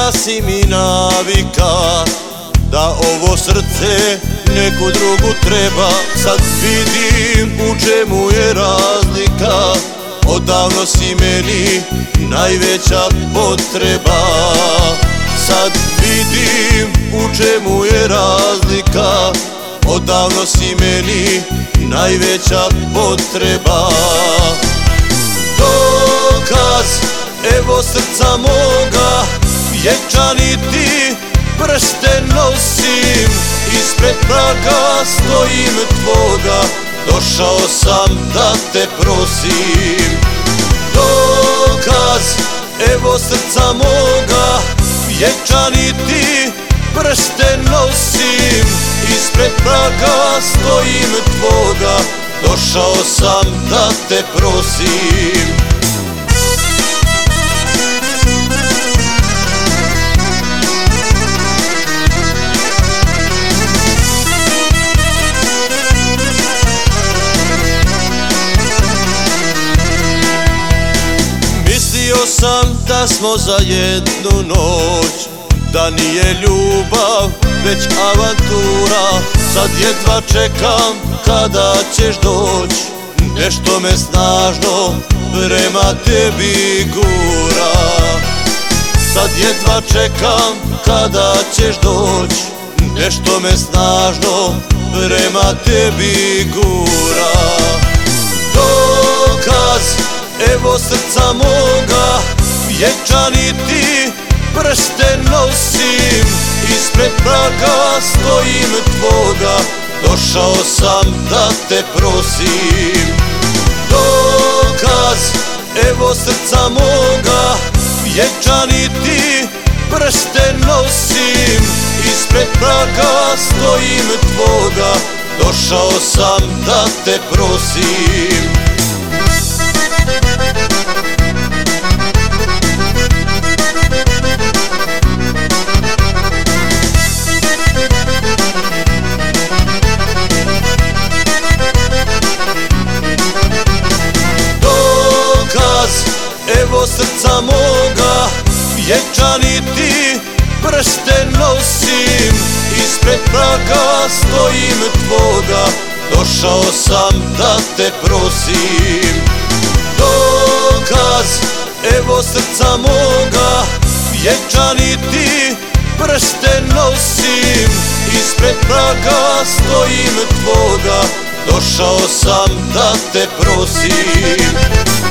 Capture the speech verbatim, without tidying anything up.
da si mi navika, da ovo srce neku drugu treba. Sad vidim u čemu je razlika, odavno si meni najveća potreba. Sad vidim u čemu je razlika, odavno si meni najveća potreba. Dokaz, evo srca moga, vjenčani ti prste nosim, ispred praga stojim tvoga, došao sam da te prosim. Dokaz, evo srca moga, vjenčani ti prste nosim, ispred praga stojim tvoga, došao sam da te prosim. Mislio sam da smo za jednu noć, da nije ljubav već avantura. Sad jedva čekam kada ćeš doć, nešto me snažno prema tebi gura. Sad jedva čekam kada ćeš doć, nešto me snažno prema tebi gura. Dokaz, evo srca moga, vjenčani ti prste nosim, ispred praga stojim tvoga, došao sam da te prosim. Dokaz, evo srca moga, vjenčani ti prste nosim, ispred praga stojim tvoga, došao sam da te prosim. Evo srca moga, vjenčani ti prste nosim, ispred praga stojim tvoga, došao sam da te prosim. Dokaz, evo srca moga, vjenčani ti prste nosim, ispred praga stojim tvoga, došao sam da te prosim.